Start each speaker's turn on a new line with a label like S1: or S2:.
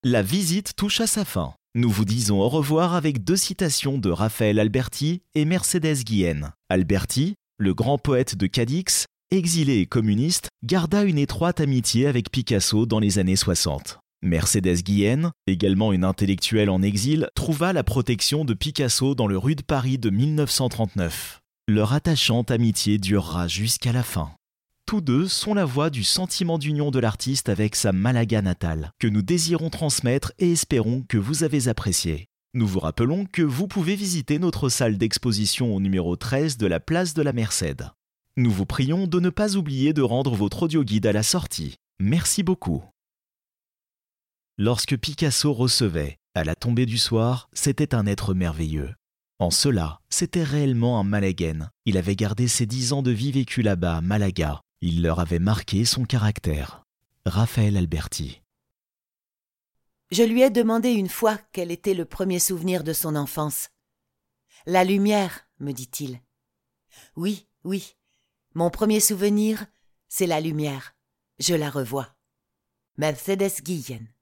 S1: La visite touche à sa fin. Nous vous disons au revoir avec 2 citations de Raphaël Alberti et Mercedes Guillen. Alberti, le grand poète de Cadix, exilé et communiste, garda une étroite amitié avec Picasso dans les années 60. Mercedes Guillen, également une intellectuelle en exil, trouva la protection de Picasso dans le rude Paris de 1939. Leur attachante amitié durera jusqu'à la fin. Tous deux sont la voix du sentiment d'union de l'artiste avec sa Malaga natale, que nous désirons transmettre et espérons que vous avez apprécié. Nous vous rappelons que vous pouvez visiter notre salle d'exposition au numéro 13 de la place de la Mercède. Nous vous prions de ne pas oublier de rendre votre audioguide à la sortie. Merci beaucoup. Lorsque Picasso recevait, à la tombée du soir, c'était un être merveilleux. En cela, c'était réellement un Malaguène. Il avait gardé ses 10 ans de vie vécus là-bas à Malaga. Il leur avait marqué son caractère. Raphaël Alberti.
S2: Je lui ai demandé une fois quel était le premier souvenir de son enfance. « La lumière », me dit-il. « Oui, oui, mon premier souvenir, c'est la lumière. Je la revois. » Mercedes Guillen.